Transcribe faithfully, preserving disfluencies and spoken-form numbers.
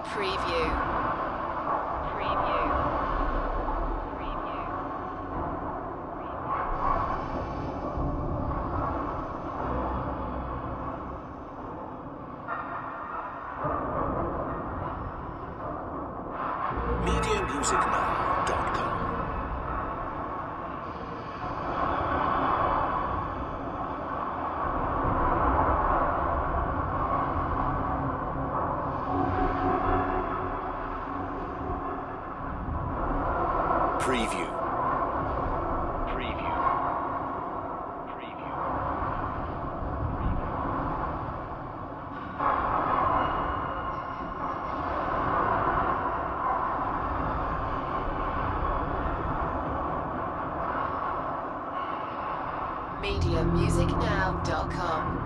Preview. Preview. Preview. media music now dot com Preview. Preview. Preview. media music now dot com